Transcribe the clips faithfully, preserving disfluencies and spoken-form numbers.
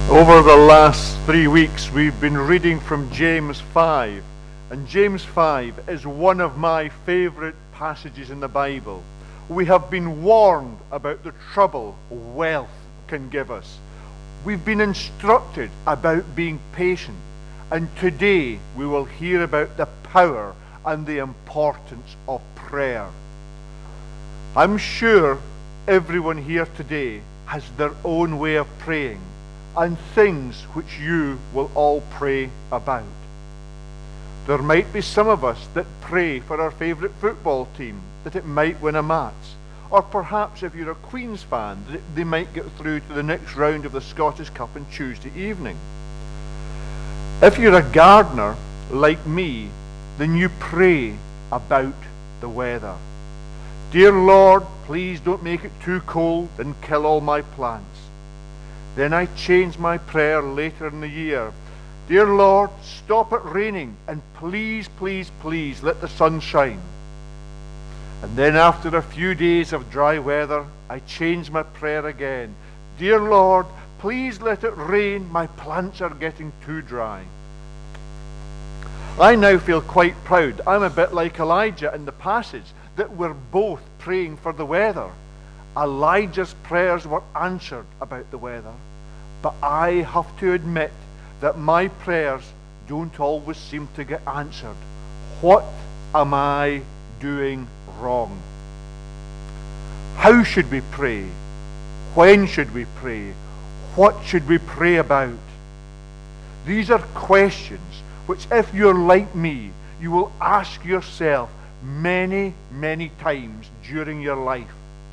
Over the last three weeks, we've been reading from James five, and James five is one of my favorite passages in the Bible. We have been warned about the trouble wealth can give us. We've been instructed about being patient, and today we will hear about the power and the importance of prayer. I'm sure everyone here today has their own way of praying, and things which you will all pray about. There might be some of us that pray for our favourite football team, that it might win a match. Or perhaps if you're a Queen's fan, that they might get through to the next round of the Scottish Cup on Tuesday evening. If you're a gardener, like me, then you pray about the weather. Dear Lord, please don't make it too cold and kill all my plants. Then I change my prayer later in the year. Dear Lord, stop it raining, and please, please, please let the sun shine. And then after a few days of dry weather, I change my prayer again. Dear Lord, please let it rain, my plants are getting too dry. I now feel quite proud. I'm a bit like Elijah in the passage, that we're both praying for the weather. Elijah's prayers were answered about the weather, but I have to admit that my prayers don't always seem to get answered. What am I doing wrong? How should we pray? When should we pray? What should we pray about? These are questions which, if you're like me, you will ask yourself many, many times during your life.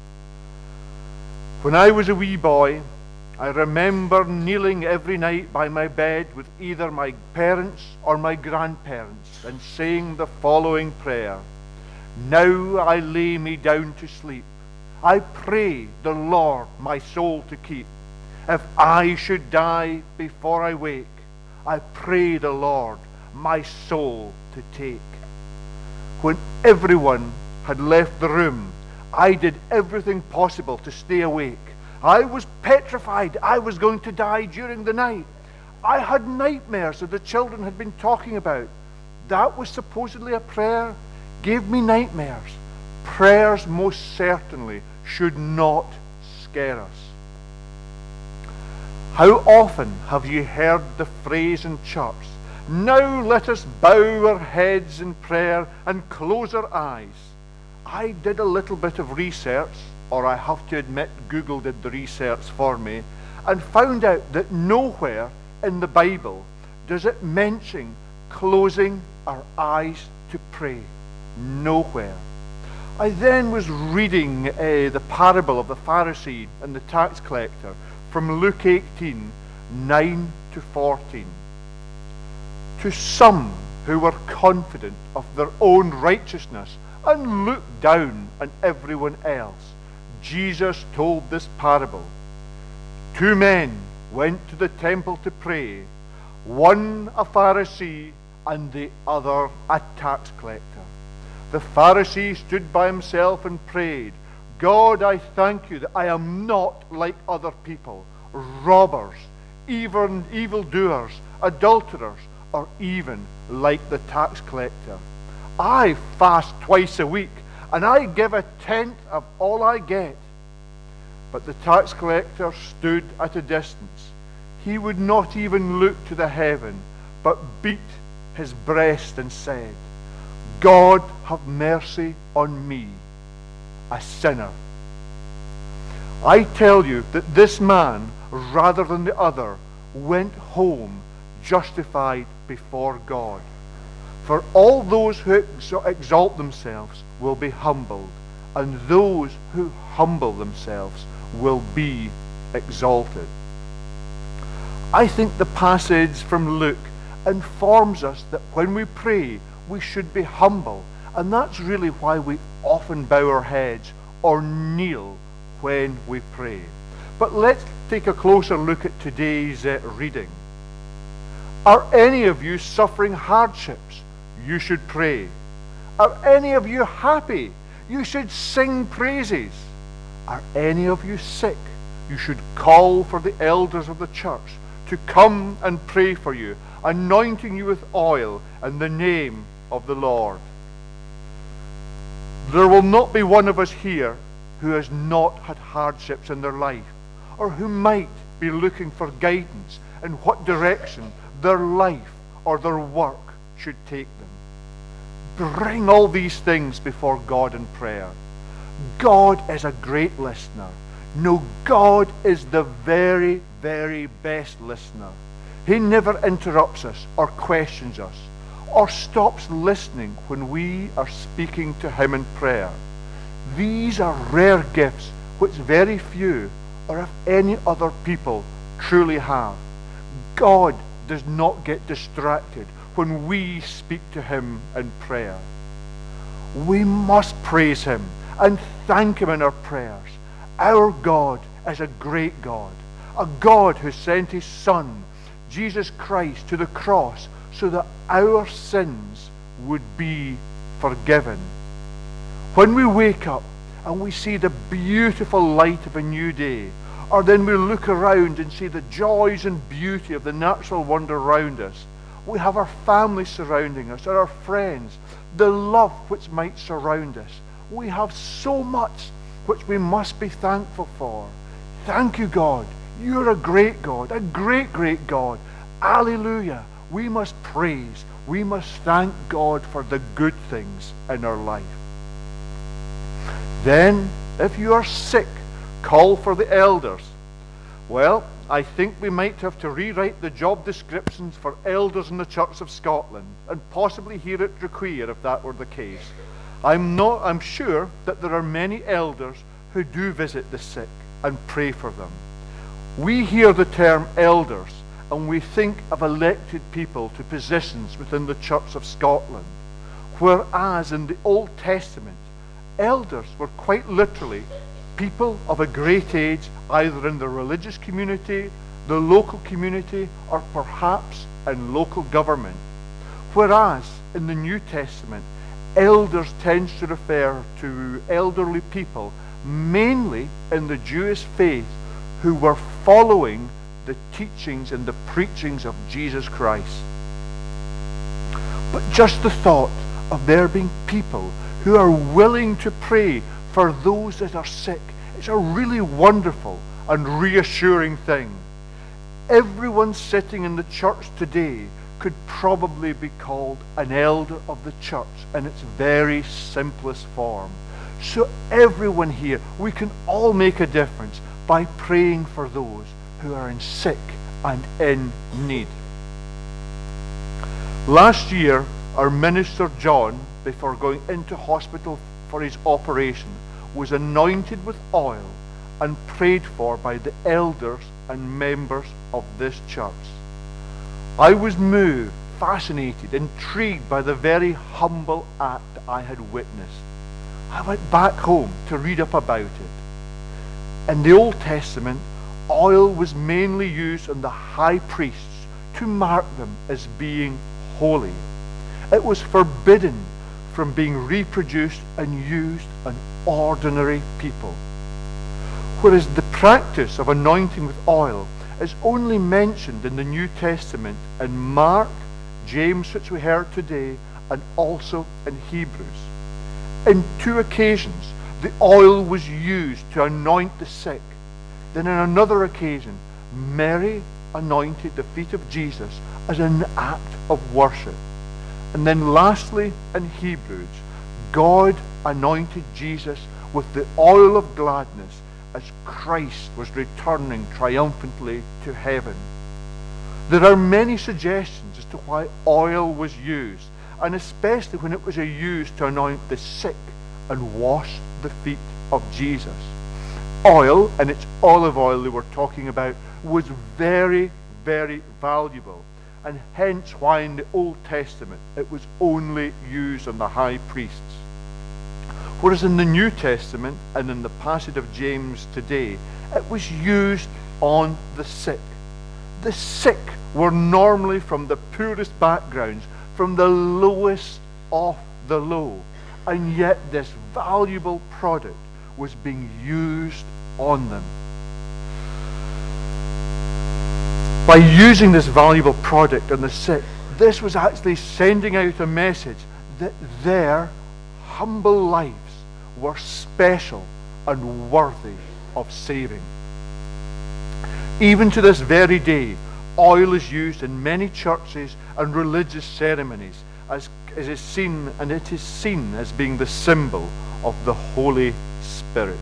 When I was a wee boy, I remember kneeling every night by my bed with either my parents or my grandparents and saying the following prayer. Now I lay me down to sleep. I pray the Lord my soul to keep. If I should die before I wake, I pray the Lord my soul to take. When everyone had left the room, I did everything possible to stay awake. I was petrified I was going to die during the night. I had nightmares that the children had been talking about. That was supposedly a prayer. Gave me nightmares. Prayers most certainly should not scare us. How often have you heard the phrase in church, now let us bow our heads in prayer and close our eyes? I did a little bit of research, or I have to admit Google did the research for me, and found out that nowhere in the Bible does it mention closing our eyes to pray. Nowhere. I then was reading uh, the parable of the Pharisee and the tax collector from Luke eighteen, nine to fourteen. To some who were confident of their own righteousness and looked down on everyone else, Jesus told this parable. Two men went to the temple to pray, one a Pharisee and the other a tax collector. The Pharisee stood by himself and prayed, God, I thank you that I am not like other people, robbers, even evildoers, adulterers, or even like the tax collector. I fast twice a week, and I give a tenth of all I get. But the tax collector stood at a distance. He would not even look to the heaven, but beat his breast and said, God, have mercy on me, a sinner. I tell you that this man, rather than the other, went home justified before God. For all those who exalt themselves will be humbled, and those who humble themselves will be exalted. I think the passage from Luke informs us that when we pray, we should be humble, and that's really why we often bow our heads or kneel when we pray. But let's take a closer look at today's uh, reading. Are any of you suffering hardships? You should pray. Are any of you happy? You should sing praises. Are any of you sick? You should call for the elders of the church to come and pray for you, anointing you with oil in the name of the Lord. There will not be one of us here who has not had hardships in their life, or who might be looking for guidance in what direction their life or their work should take them. Bring all these things before God in prayer. God is a great listener. No, God is the very, very best listener. He never interrupts us or questions us or stops listening when we are speaking to him in prayer. These are rare gifts which very few, or if any other people, truly have. God does not get distracted when we speak to him in prayer. We must praise him and thank him in our prayers. Our God is a great God, a God who sent his Son, Jesus Christ, to the cross so that our sins would be forgiven. When we wake up and we see the beautiful light of a new day, or then we look around and see the joys and beauty of the natural wonder around us, we have our family surrounding us, or our friends, the love which might surround us. We have so much which we must be thankful for. Thank you, God. You're a great God, a great, great God. Alleluia. We must praise. We must thank God for the good things in our life. Then, if you are sick, call for the elders. Well, I think we might have to rewrite the job descriptions for elders in the Church of Scotland, and possibly here at Dracqueer if that were the case. I'm not I'm sure that there are many elders who do visit the sick and pray for them. We hear the term elders and we think of elected people to positions within the Church of Scotland, whereas in the Old Testament, elders were quite literally people of a great age, either in the religious community, the local community, or perhaps in local government. Whereas in the New Testament, elders tends to refer to elderly people, mainly in the Jewish faith, who were following the teachings and the preachings of Jesus Christ. But just the thought of there being people who are willing to pray for those that are sick, it's a really wonderful and reassuring thing. Everyone sitting in the church today could probably be called an elder of the church in its very simplest form. So everyone here, we can all make a difference by praying for those who are in sick and in need. Last year, our minister John, before going into hospital for his operation, was anointed with oil and prayed for by the elders and members of this church. I was moved, fascinated, intrigued by the very humble act I had witnessed. I went back home to read up about it. In the Old Testament, oil was mainly used on the high priests to mark them as being holy. It was forbidden from being reproduced and used on ordinary people. Whereas the practice of anointing with oil is only mentioned in the New Testament in Mark, James, which we heard today, and also in Hebrews. In two occasions, the oil was used to anoint the sick. Then on another occasion, Mary anointed the feet of Jesus as an act of worship. And then lastly, in Hebrews, God anointed Jesus with the oil of gladness as Christ was returning triumphantly to heaven. There are many suggestions as to why oil was used, and especially when it was used to anoint the sick and wash the feet of Jesus. Oil, and it's olive oil they were talking about, was very, very valuable, and hence why in the Old Testament it was only used on the high priests. Whereas in the New Testament and in the passage of James today, it was used on the sick. The sick were normally from the poorest backgrounds, from the lowest of the low, and yet this valuable product was being used on them. By using this valuable product on the sick, this was actually sending out a message that their humble lives were special and worthy of saving. Even to this very day, oil is used in many churches and religious ceremonies as, as is seen, and it is seen as being the symbol of the Holy Spirit.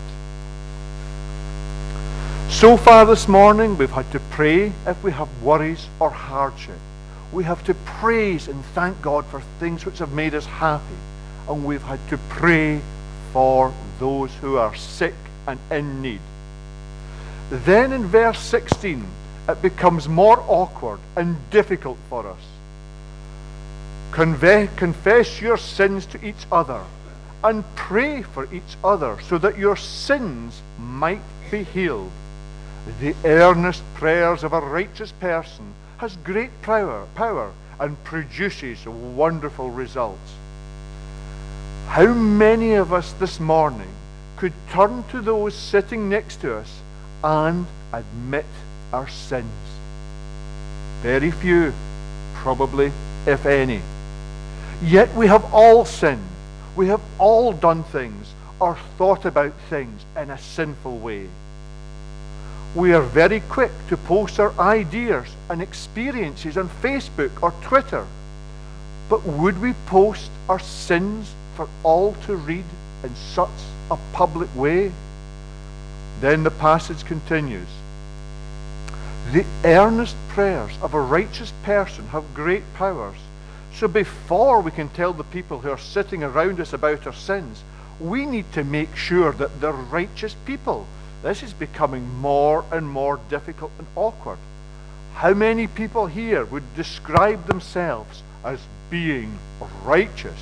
So far this morning, we've had to pray if we have worries or hardship. We have to praise and thank God for things which have made us happy. And we've had to pray for those who are sick and in need. Then in verse sixteen, it becomes more awkward and difficult for us. Conve- confess your sins to each other and pray for each other so that your sins might be healed. The earnest prayers of a righteous person has great power, power and produces wonderful results. How many of us this morning could turn to those sitting next to us and admit our sins? Very few, probably, if any. Yet we have all sinned. We have all done things or thought about things in a sinful way. We are very quick to post our ideas and experiences on Facebook or Twitter. But would we post our sins for all to read in such a public way? Then the passage continues. The earnest prayers of a righteous person have great powers. So before we can tell the people who are sitting around us about our sins, we need to make sure that they're righteous people. This is becoming more and more difficult and awkward. How many people here would describe themselves as being righteous?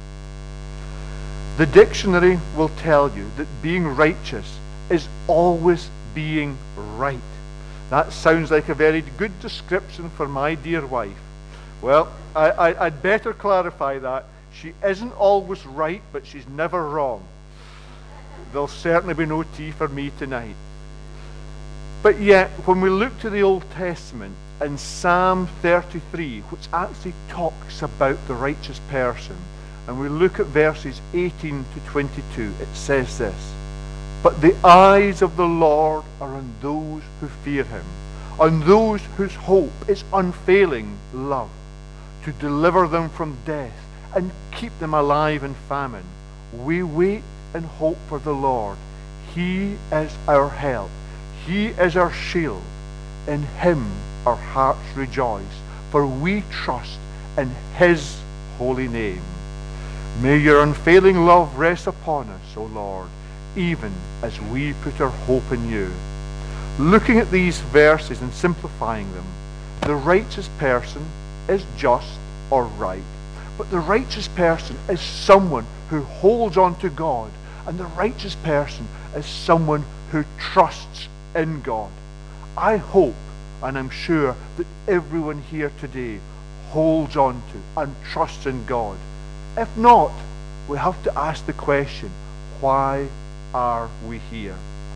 The dictionary will tell you that being righteous is always being right. That sounds like a very good description for my dear wife. Well, I, I, I'd better clarify that. She isn't always right, but she's never wrong. There'll certainly be no tea for me tonight. But yet, when we look to the Old Testament in Psalm thirty-three, which actually talks about the righteous person, and we look at verses eighteen to twenty-two, it says this: But the eyes of the Lord are on those who fear him, on those whose hope is unfailing love, to deliver them from death and keep them alive in famine. We wait and hope for the Lord. He is our help. He is our shield. In him our hearts rejoice, for we trust in his holy name. May your unfailing love rest upon us, O Lord, even as we put our hope in you. Looking at these verses and simplifying them, the righteous person is just or right. But the righteous person is someone who holds on to God, and the righteous person is someone who trusts in God. I hope, and I'm sure, that everyone here today holds on to and trusts in God. If not, we have to ask the question, why are we here?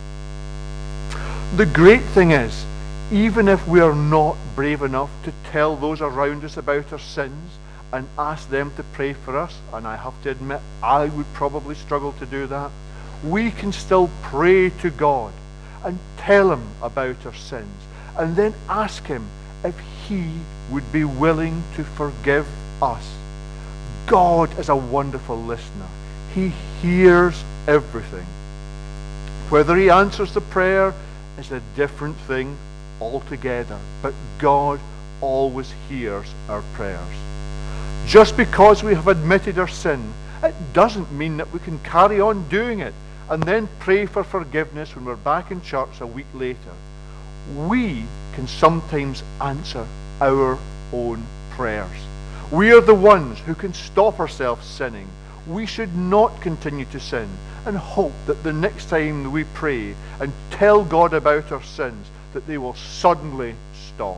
The great thing is, even if we are not brave enough to tell those around us about our sins and ask them to pray for us, and I have to admit I would probably struggle to do that, we can still pray to God and tell him about our sins, and then ask him if he would be willing to forgive us. God is a wonderful listener. He hears everything. Whether he answers the prayer is a different thing altogether, but God always hears our prayers. Just because we have admitted our sin, it doesn't mean that we can carry on doing it and then pray for forgiveness when we're back in church a week later. We can sometimes answer our own prayers. We are the ones who can stop ourselves sinning. We should not continue to sin and hope that the next time we pray and tell God about our sins, that they will suddenly stop.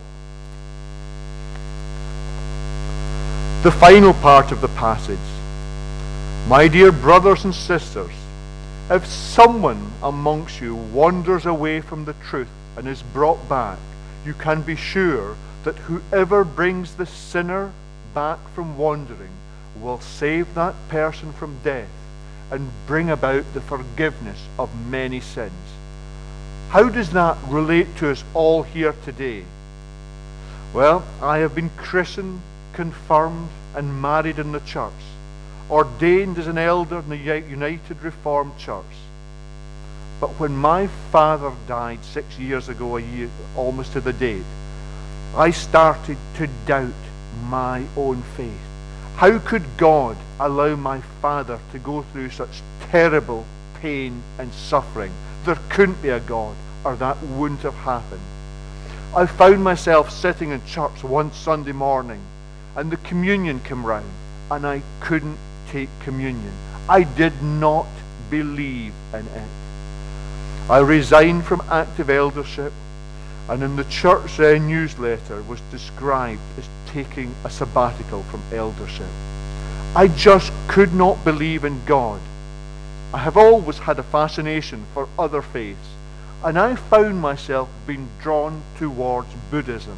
The final part of the passage. My dear brothers and sisters, if someone amongst you wanders away from the truth and is brought back, you can be sure that whoever brings the sinner back from wandering will save that person from death and bring about the forgiveness of many sins. How does that relate to us all here today? Well, I have been christened, confirmed, and married in the church, ordained as an elder in the United Reformed Church. But when my father died six years ago, a year, almost to the date, I started to doubt my own faith. How could God allow my father to go through such terrible pain and suffering? There couldn't be a God, or that wouldn't have happened. I found myself sitting in church one Sunday morning, and the communion came round, and I couldn't take communion. I did not believe in it. I resigned from active eldership, and in the church uh, newsletter was described as taking a sabbatical from eldership. I just could not believe in God. I have always had a fascination for other faiths, and I found myself being drawn towards Buddhism.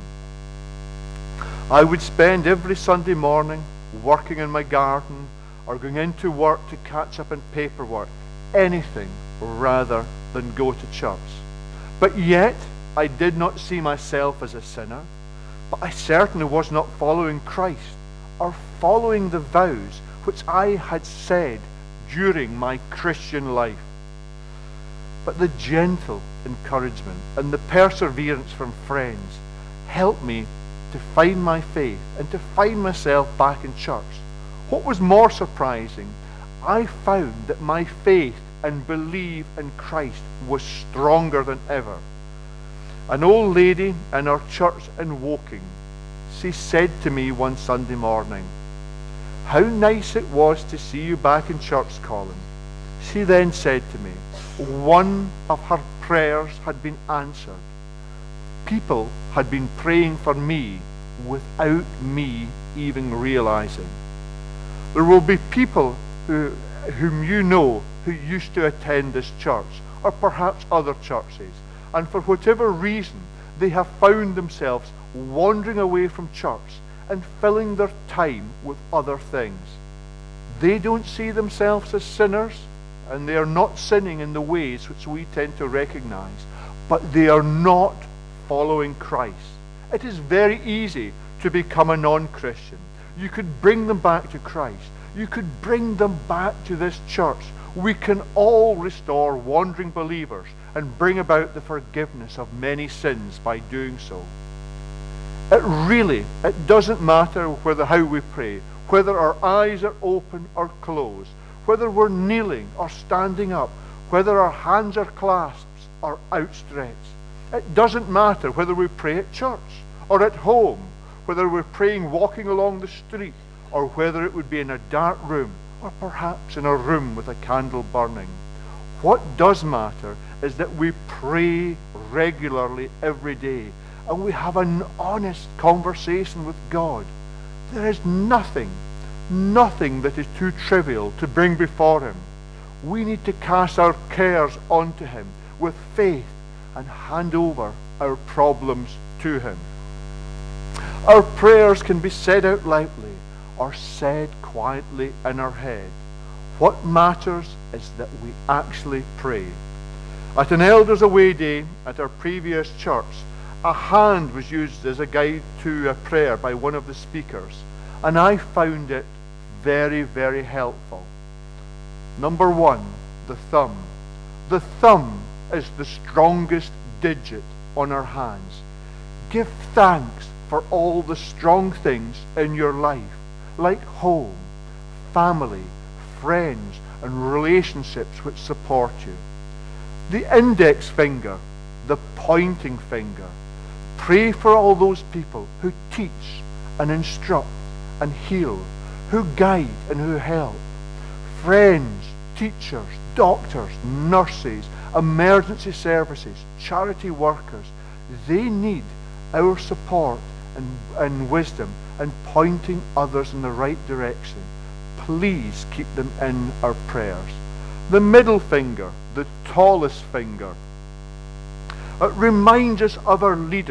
I would spend every Sunday morning working in my garden or going into work to catch up on paperwork, anything rather than go to church. But yet, I did not see myself as a sinner, but I certainly was not following Christ or following the vows which I had said during my Christian life. But the gentle encouragement and the perseverance from friends helped me to find my faith and to find myself back in church. What was more surprising, I found that my faith and belief in Christ was stronger than ever. An old lady in our church in Woking, she said to me one Sunday morning, "How nice it was to see you back in church, Colin." She then said to me, one of her prayers had been answered. People had been praying for me without me even realizing. There will be people who, whom you know who used to attend this church, or perhaps other churches, and for whatever reason they have found themselves wandering away from church and filling their time with other things. They don't see themselves as sinners, and they are not sinning in the ways which we tend to recognize, but they are not following Christ. It is very easy to become a non-Christian. You could bring them back to Christ. You could bring them back to this church. We can all restore wandering believers and bring about the forgiveness of many sins by doing so. It really, it doesn't matter whether how we pray, whether our eyes are open or closed, whether we're kneeling or standing up, whether our hands are clasped or outstretched. It doesn't matter whether we pray at church or at home, whether we're praying walking along the street, or whether it would be in a dark room, or perhaps in a room with a candle burning. What does matter is that we pray regularly every day, and we have an honest conversation with God. There is nothing, nothing that is too trivial to bring before Him. We need to cast our cares onto Him with faith and hand over our problems to Him. Our prayers can be said out loudly or said quietly in our head. What matters is that we actually pray. At an Elders Away Day at our previous church, a hand was used as a guide to a prayer by one of the speakers, and I found it very, very helpful. Number one, the thumb. The thumb is the strongest digit on our hands. Give thanks for all the strong things in your life, like home, family, friends, and relationships which support you. The index finger, the pointing finger. Pray for all those people who teach and instruct and heal, who guide and who help. Friends, teachers, doctors, nurses, emergency services, charity workers. They need our support and, and wisdom and pointing others in the right direction. Please keep them in our prayers. The middle finger, the tallest finger. It reminds us of our leaders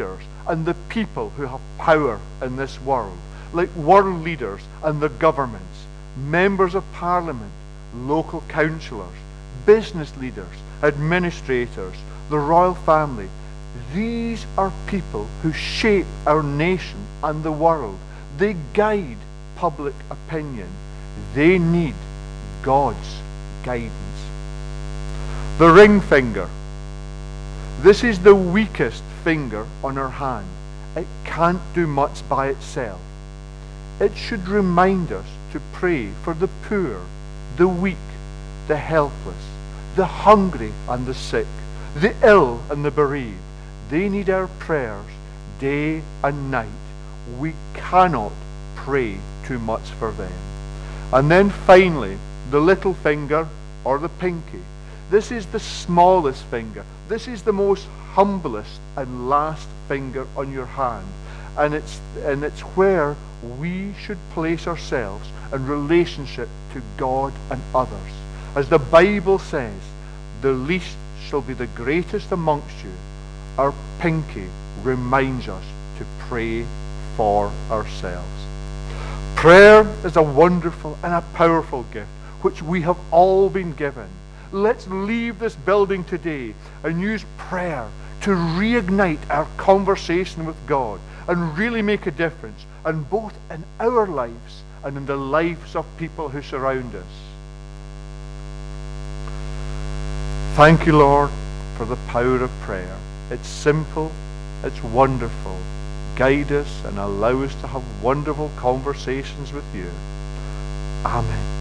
and the people who have power in this world, like world leaders and the governments, members of parliament, local councillors, business leaders, administrators, the royal family. These are people who shape our nation and the world. They guide public opinion. They need God's guidance. The ring finger. This is the weakest finger on our hand. It can't do much by itself. It should remind us to pray for the poor, the weak, the helpless, the hungry and the sick, the ill and the bereaved. They need our prayers day and night. We cannot pray too much for them. And then finally, the little finger or the pinky. This is the smallest finger. This is the most humblest and last finger on your hand. And it's, and it's where we should place ourselves in relationship to God and others. As the Bible says, the least shall be the greatest amongst you. Our pinky reminds us to pray for ourselves. Prayer is a wonderful and a powerful gift which we have all been given. Let's leave this building today and use prayer to reignite our conversation with God and really make a difference, and both in our lives and in the lives of people who surround us. Thank you, Lord, for the power of prayer. It's simple, it's wonderful. Guide us and allow us to have wonderful conversations with you. Amen.